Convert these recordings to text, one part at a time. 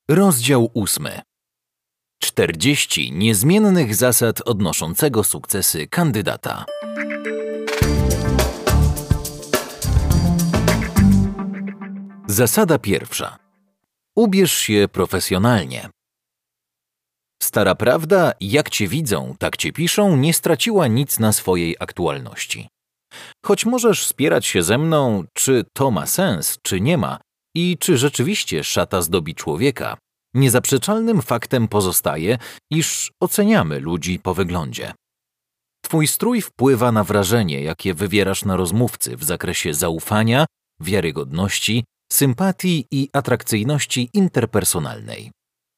Rozdział 8. 40 niezmiennych zasad odnoszącego sukcesy kandydata. Zasada pierwsza. Ubierz się profesjonalnie. Stara prawda, jak cię widzą, tak cię piszą, nie straciła nic na swojej aktualności. Choć możesz spierać się ze mną, czy to ma sens, czy nie ma i czy rzeczywiście szata zdobi człowieka, niezaprzeczalnym faktem pozostaje, iż oceniamy ludzi po wyglądzie. Twój strój wpływa na wrażenie, jakie wywierasz na rozmówcy w zakresie zaufania, wiarygodności, sympatii i atrakcyjności interpersonalnej.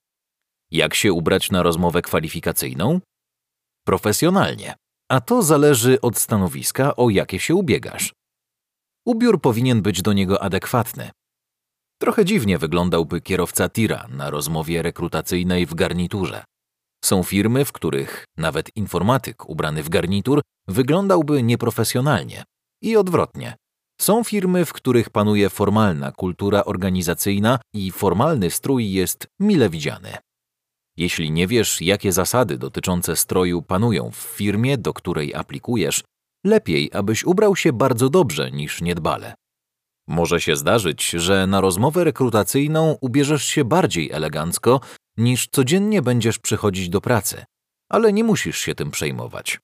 Jak się ubrać na rozmowę kwalifikacyjną? Profesjonalnie, a to zależy od stanowiska, o jakie się ubiegasz. Ubiór powinien być do niego adekwatny. Trochę dziwnie wyglądałby kierowca tira na rozmowie rekrutacyjnej w garniturze. Są firmy, w których nawet informatyk ubrany w garnitur wyglądałby nieprofesjonalnie. I odwrotnie. Są firmy, w których panuje formalna kultura organizacyjna i formalny strój jest mile widziany. Jeśli nie wiesz, jakie zasady dotyczące stroju panują w firmie, do której aplikujesz, lepiej, abyś ubrał się bardzo dobrze niż niedbale. Może się zdarzyć, że na rozmowę rekrutacyjną ubierzesz się bardziej elegancko, niż codziennie będziesz przychodzić do pracy, ale nie musisz się tym przejmować.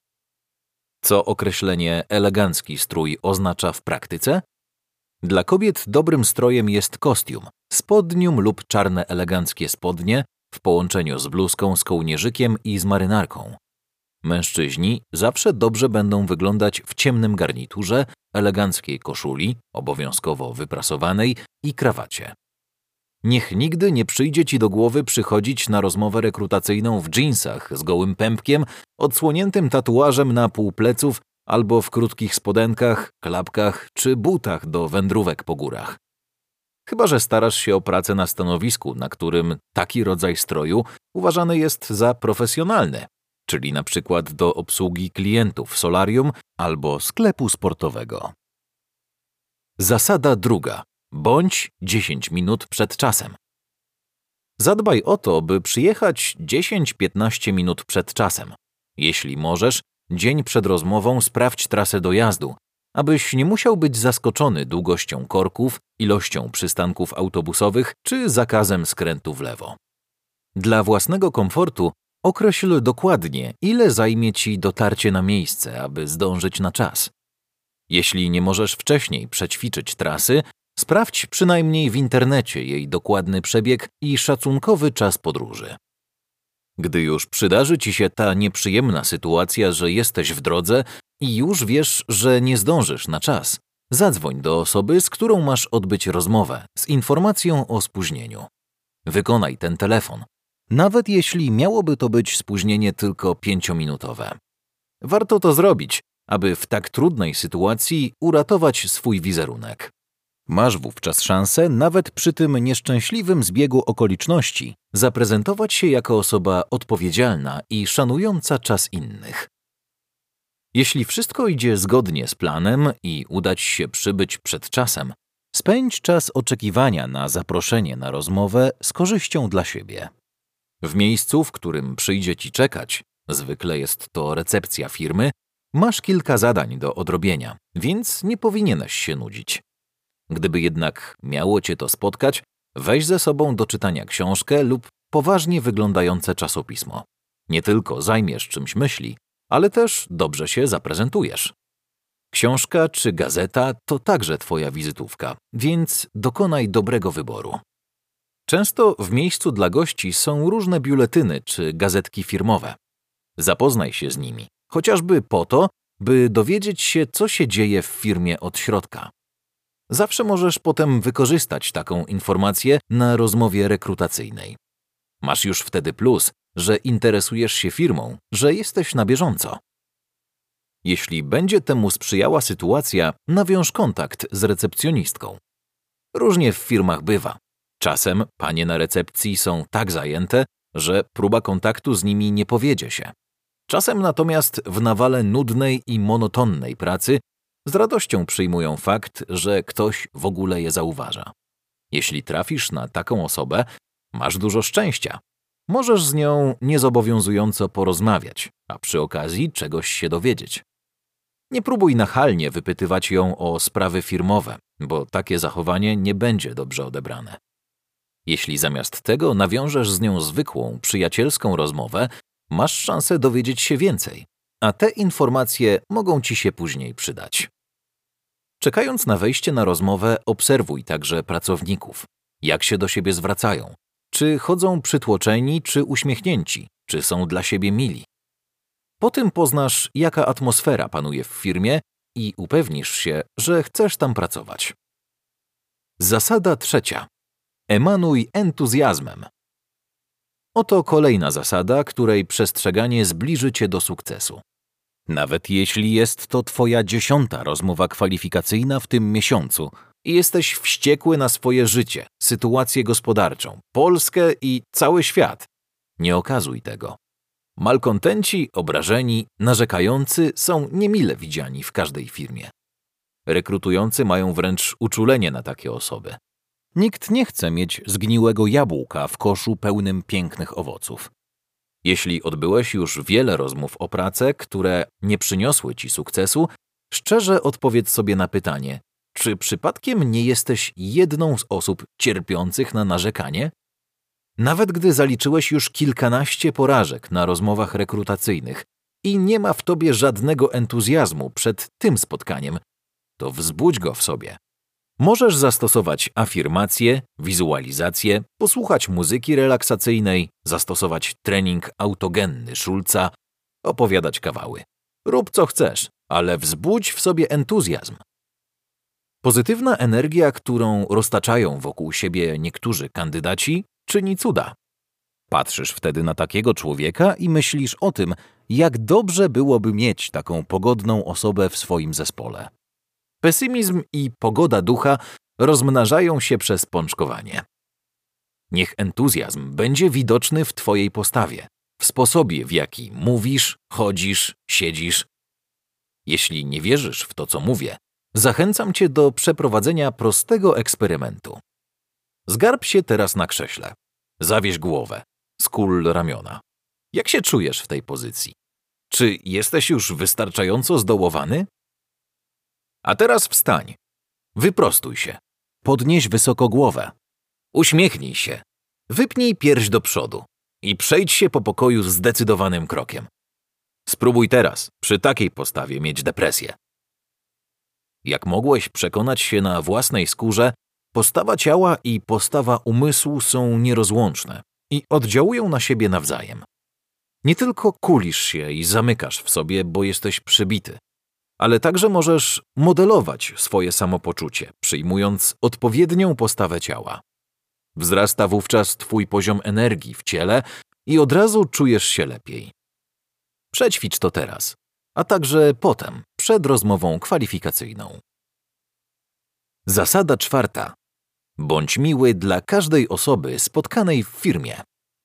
Co określenie elegancki strój oznacza w praktyce? Dla kobiet dobrym strojem jest kostium, spodnium lub czarne eleganckie spodnie w połączeniu z bluzką z kołnierzykiem i z marynarką. Mężczyźni zawsze dobrze będą wyglądać w ciemnym garniturze, eleganckiej koszuli, obowiązkowo wyprasowanej i krawacie. Niech nigdy nie przyjdzie ci do głowy przychodzić na rozmowę rekrutacyjną w dżinsach z gołym pępkiem, odsłoniętym tatuażem na pół pleców albo w krótkich spodenkach, klapkach czy butach do wędrówek po górach. Chyba że starasz się o pracę na stanowisku, na którym taki rodzaj stroju uważany jest za profesjonalny, czyli na przykład do obsługi klientów solarium albo sklepu sportowego. Zasada druga. Bądź 10 minut przed czasem. Zadbaj o to, by przyjechać 10-15 minut przed czasem. Jeśli możesz, dzień przed rozmową sprawdź trasę dojazdu, abyś nie musiał być zaskoczony długością korków, ilością przystanków autobusowych czy zakazem skrętu w lewo. Dla własnego komfortu określ dokładnie, ile zajmie ci dotarcie na miejsce, aby zdążyć na czas. Jeśli nie możesz wcześniej przećwiczyć trasy, sprawdź przynajmniej w internecie jej dokładny przebieg i szacunkowy czas podróży. Gdy już przydarzy ci się ta nieprzyjemna sytuacja, że jesteś w drodze i już wiesz, że nie zdążysz na czas, zadzwoń do osoby, z którą masz odbyć rozmowę, z informacją o spóźnieniu. Wykonaj ten telefon, nawet jeśli miałoby to być spóźnienie tylko 5-minutowe. Warto to zrobić, aby w tak trudnej sytuacji uratować swój wizerunek. Masz wówczas szansę, nawet przy tym nieszczęśliwym zbiegu okoliczności, zaprezentować się jako osoba odpowiedzialna i szanująca czas innych. Jeśli wszystko idzie zgodnie z planem i uda ci się przybyć przed czasem, spędź czas oczekiwania na zaproszenie na rozmowę z korzyścią dla siebie. W miejscu, w którym przyjdzie ci czekać, zwykle jest to recepcja firmy, masz kilka zadań do odrobienia, więc nie powinieneś się nudzić. Gdyby jednak miało cię to spotkać, weź ze sobą do czytania książkę lub poważnie wyglądające czasopismo. Nie tylko zajmiesz czymś myśli, ale też dobrze się zaprezentujesz. Książka czy gazeta to także twoja wizytówka, więc dokonaj dobrego wyboru. Często w miejscu dla gości są różne biuletyny czy gazetki firmowe. Zapoznaj się z nimi, chociażby po to, by dowiedzieć się, co się dzieje w firmie od środka. Zawsze możesz potem wykorzystać taką informację na rozmowie rekrutacyjnej. Masz już wtedy plus, że interesujesz się firmą, że jesteś na bieżąco. Jeśli będzie temu sprzyjała sytuacja, nawiąż kontakt z recepcjonistką. Różnie w firmach bywa. Czasem panie na recepcji są tak zajęte, że próba kontaktu z nimi nie powiedzie się. Czasem natomiast w nawale nudnej i monotonnej pracy z radością przyjmują fakt, że ktoś w ogóle je zauważa. Jeśli trafisz na taką osobę, Masz dużo szczęścia. Możesz z nią niezobowiązująco porozmawiać, a przy okazji czegoś się dowiedzieć. Nie próbuj nachalnie wypytywać ją o sprawy firmowe, bo takie zachowanie nie będzie dobrze odebrane. Jeśli zamiast tego nawiążesz z nią zwykłą, przyjacielską rozmowę, masz szansę dowiedzieć się więcej, a te informacje mogą ci się później przydać. Czekając na wejście na rozmowę, obserwuj także pracowników, jak się do siebie zwracają, czy chodzą przytłoczeni, czy uśmiechnięci, czy są dla siebie mili. Po tym poznasz, jaka atmosfera panuje w firmie i upewnisz się, że chcesz tam pracować. Zasada 3. Emanuj entuzjazmem. Oto kolejna zasada, której przestrzeganie zbliży cię do sukcesu. Nawet jeśli jest to twoja 10. rozmowa kwalifikacyjna w tym miesiącu i jesteś wściekły na swoje życie, sytuację gospodarczą, Polskę i cały świat, nie okazuj tego. Malkontenci, obrażeni, narzekający są niemile widziani w każdej firmie. Rekrutujący mają wręcz uczulenie na takie osoby. Nikt nie chce mieć zgniłego jabłka w koszu pełnym pięknych owoców. Jeśli odbyłeś już wiele rozmów o pracę, które nie przyniosły ci sukcesu, szczerze odpowiedz sobie na pytanie, czy przypadkiem nie jesteś jedną z osób cierpiących na narzekanie? Nawet gdy zaliczyłeś już kilkanaście porażek na rozmowach rekrutacyjnych i nie ma w tobie żadnego entuzjazmu przed tym spotkaniem, to wzbudź go w sobie. Możesz zastosować afirmacje, wizualizacje, posłuchać muzyki relaksacyjnej, zastosować trening autogenny Schulza, opowiadać kawały. Rób co chcesz, ale wzbudź w sobie entuzjazm. Pozytywna energia, którą roztaczają wokół siebie niektórzy kandydaci, czyni cuda. Patrzysz wtedy na takiego człowieka i myślisz o tym, jak dobrze byłoby mieć taką pogodną osobę w swoim zespole. Pesymizm i pogoda ducha rozmnażają się przez pączkowanie. Niech entuzjazm będzie widoczny w twojej postawie, w sposobie, w jaki mówisz, chodzisz, siedzisz. Jeśli nie wierzysz w to, co mówię, zachęcam cię do przeprowadzenia prostego eksperymentu. Zgarb się teraz na krześle. Zawieź głowę. Skól ramiona. Jak się czujesz w tej pozycji? Czy jesteś już wystarczająco zdołowany? A teraz wstań. Wyprostuj się. Podnieś wysoko głowę. Uśmiechnij się. Wypnij pierś do przodu i przejdź się po pokoju zdecydowanym krokiem. Spróbuj teraz, przy takiej postawie, mieć depresję. Jak mogłeś przekonać się na własnej skórze, postawa ciała i postawa umysłu są nierozłączne i oddziałują na siebie nawzajem. Nie tylko kulisz się i zamykasz w sobie, bo jesteś przybity, ale także możesz modelować swoje samopoczucie, przyjmując odpowiednią postawę ciała. Wzrasta wówczas twój poziom energii w ciele i od razu czujesz się lepiej. Przećwicz to teraz, a także potem, przed rozmową kwalifikacyjną. Zasada 4. Bądź miły dla każdej osoby spotkanej w firmie.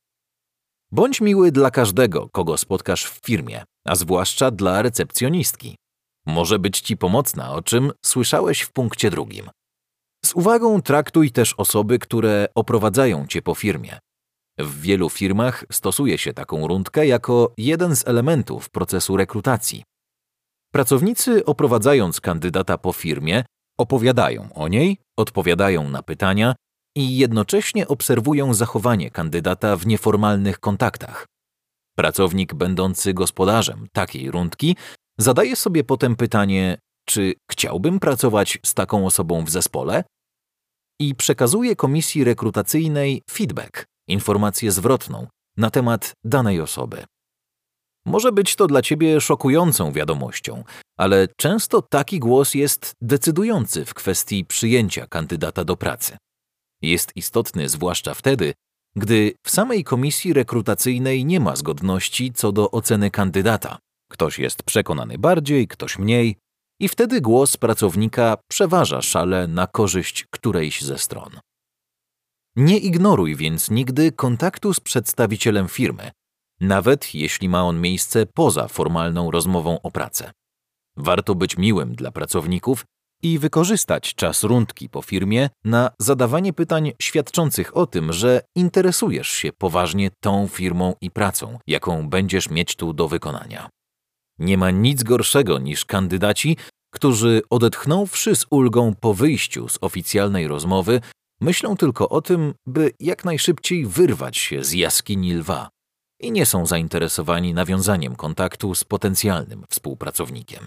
Bądź miły dla każdego, kogo spotkasz w firmie, a zwłaszcza dla recepcjonistki. Może być ci pomocna, o czym słyszałeś w punkcie 2. Z uwagą traktuj też osoby, które oprowadzają cię po firmie. W wielu firmach stosuje się taką rundkę jako jeden z elementów procesu rekrutacji. Pracownicy, oprowadzając kandydata po firmie, opowiadają o niej, odpowiadają na pytania i jednocześnie obserwują zachowanie kandydata w nieformalnych kontaktach. Pracownik będący gospodarzem takiej rundki zadaje sobie potem pytanie, czy chciałbym pracować z taką osobą w zespole? I przekazuje komisji rekrutacyjnej feedback, informację zwrotną na temat danej osoby. Może być to dla ciebie szokującą wiadomością, ale często taki głos jest decydujący w kwestii przyjęcia kandydata do pracy. Jest istotny zwłaszcza wtedy, gdy w samej komisji rekrutacyjnej nie ma zgodności co do oceny kandydata. Ktoś jest przekonany bardziej, ktoś mniej i wtedy głos pracownika przeważa szale na korzyść którejś ze stron. Nie ignoruj więc nigdy kontaktu z przedstawicielem firmy, nawet jeśli ma on miejsce poza formalną rozmową o pracę. Warto być miłym dla pracowników i wykorzystać czas rundki po firmie na zadawanie pytań świadczących o tym, że interesujesz się poważnie tą firmą i pracą, jaką będziesz mieć tu do wykonania. Nie ma nic gorszego niż kandydaci, którzy odetchnąwszy z ulgą po wyjściu z oficjalnej rozmowy, myślą tylko o tym, by jak najszybciej wyrwać się z jaskini lwa i nie są zainteresowani nawiązaniem kontaktu z potencjalnym współpracownikiem.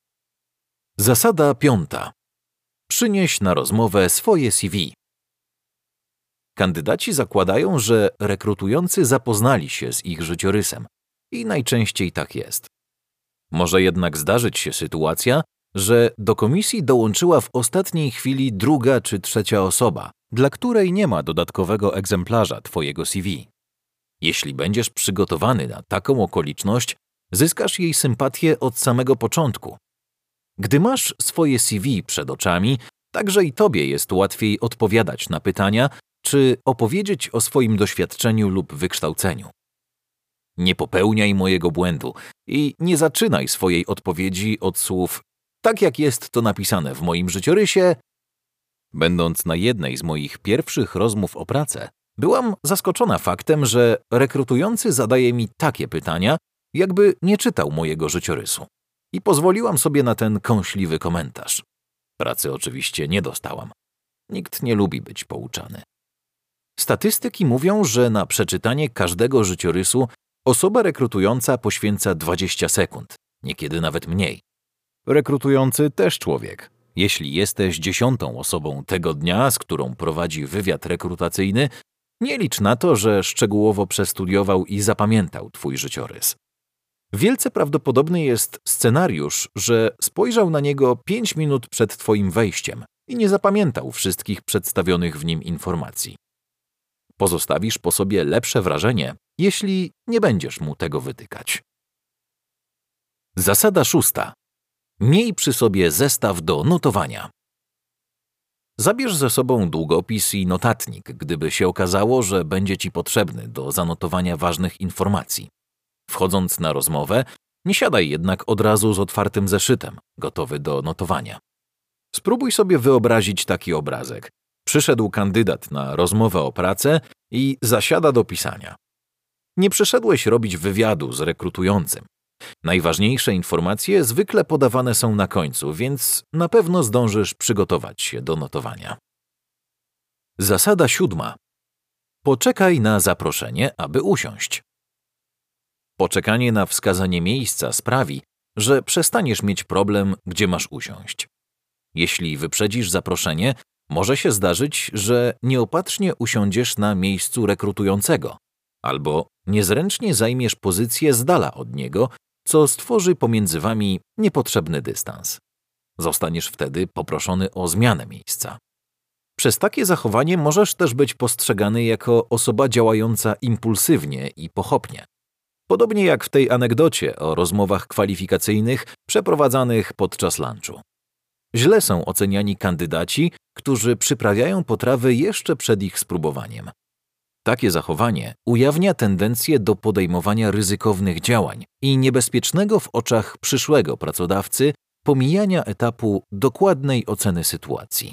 Zasada 5. Przynieś na rozmowę swoje CV. Kandydaci zakładają, że rekrutujący zapoznali się z ich życiorysem i najczęściej tak jest. Może jednak zdarzyć się sytuacja, że do komisji dołączyła w ostatniej chwili druga czy trzecia osoba, dla której nie ma dodatkowego egzemplarza twojego CV. Jeśli będziesz przygotowany na taką okoliczność, zyskasz jej sympatię od samego początku. Gdy masz swoje CV przed oczami, także i tobie jest łatwiej odpowiadać na pytania, czy opowiedzieć o swoim doświadczeniu lub wykształceniu. Nie popełniaj mojego błędu i nie zaczynaj swojej odpowiedzi od słów tak jak jest to napisane w moim życiorysie. Będąc na jednej z moich pierwszych rozmów o pracę, byłam zaskoczona faktem, że rekrutujący zadaje mi takie pytania, jakby nie czytał mojego życiorysu. I pozwoliłam sobie na ten kąśliwy komentarz. Pracy oczywiście nie dostałam. Nikt nie lubi być pouczany. Statystyki mówią, że na przeczytanie każdego życiorysu osoba rekrutująca poświęca 20 sekund, niekiedy nawet mniej. Rekrutujący też człowiek. Jeśli jesteś 10. osobą tego dnia, z którą prowadzi wywiad rekrutacyjny, nie licz na to, że szczegółowo przestudiował i zapamiętał twój życiorys. Wielce prawdopodobny jest scenariusz, że spojrzał na niego 5 minut przed twoim wejściem i nie zapamiętał wszystkich przedstawionych w nim informacji. Pozostawisz po sobie lepsze wrażenie, jeśli nie będziesz mu tego wytykać. Zasada 6. Miej przy sobie zestaw do notowania. Zabierz ze sobą długopis i notatnik, gdyby się okazało, że będzie ci potrzebny do zanotowania ważnych informacji. Wchodząc na rozmowę, nie siadaj jednak od razu z otwartym zeszytem, gotowy do notowania. Spróbuj sobie wyobrazić taki obrazek. Przyszedł kandydat na rozmowę o pracę i zasiada do pisania. Nie przyszedłeś robić wywiadu z rekrutującym. Najważniejsze informacje zwykle podawane są na końcu, więc na pewno zdążysz przygotować się do notowania. Zasada 7. Poczekaj na zaproszenie, aby usiąść. Poczekanie na wskazanie miejsca sprawi, że przestaniesz mieć problem, gdzie masz usiąść. Jeśli wyprzedzisz zaproszenie, może się zdarzyć, że nieopatrznie usiądziesz na miejscu rekrutującego albo niezręcznie zajmiesz pozycję z dala od niego, co stworzy pomiędzy wami niepotrzebny dystans. Zostaniesz wtedy poproszony o zmianę miejsca. Przez takie zachowanie możesz też być postrzegany jako osoba działająca impulsywnie i pochopnie. Podobnie jak w tej anegdocie o rozmowach kwalifikacyjnych przeprowadzanych podczas lunchu. Źle są oceniani kandydaci, którzy przyprawiają potrawy jeszcze przed ich spróbowaniem. Takie zachowanie ujawnia tendencję do podejmowania ryzykownych działań i niebezpiecznego w oczach przyszłego pracodawcy pomijania etapu dokładnej oceny sytuacji.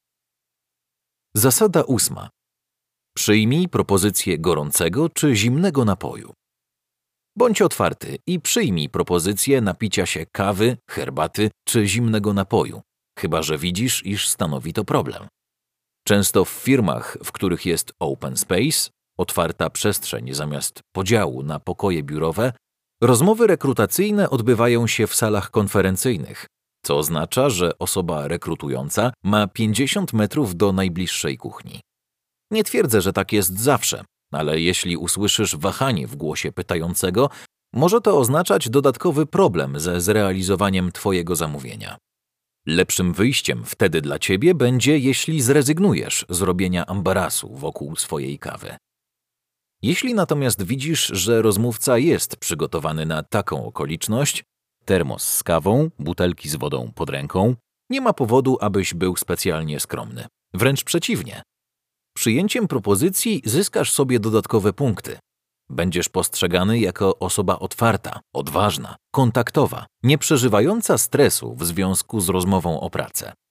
Zasada 8. Przyjmij propozycję gorącego czy zimnego napoju. Bądź otwarty i przyjmij propozycję napicia się kawy, herbaty czy zimnego napoju, chyba że widzisz, iż stanowi to problem. Często w firmach, w których jest open space, otwarta przestrzeń zamiast podziału na pokoje biurowe, rozmowy rekrutacyjne odbywają się w salach konferencyjnych, co oznacza, że osoba rekrutująca ma 50 metrów do najbliższej kuchni. Nie twierdzę, że tak jest zawsze, ale jeśli usłyszysz wahanie w głosie pytającego, może to oznaczać dodatkowy problem ze zrealizowaniem twojego zamówienia. Lepszym wyjściem wtedy dla ciebie będzie, jeśli zrezygnujesz z robienia ambarasu wokół swojej kawy. Jeśli natomiast widzisz, że rozmówca jest przygotowany na taką okoliczność, termos z kawą, butelki z wodą pod ręką, nie ma powodu, abyś był specjalnie skromny. Wręcz przeciwnie. Przyjęciem propozycji zyskasz sobie dodatkowe punkty. Będziesz postrzegany jako osoba otwarta, odważna, kontaktowa, nie przeżywająca stresu w związku z rozmową o pracę.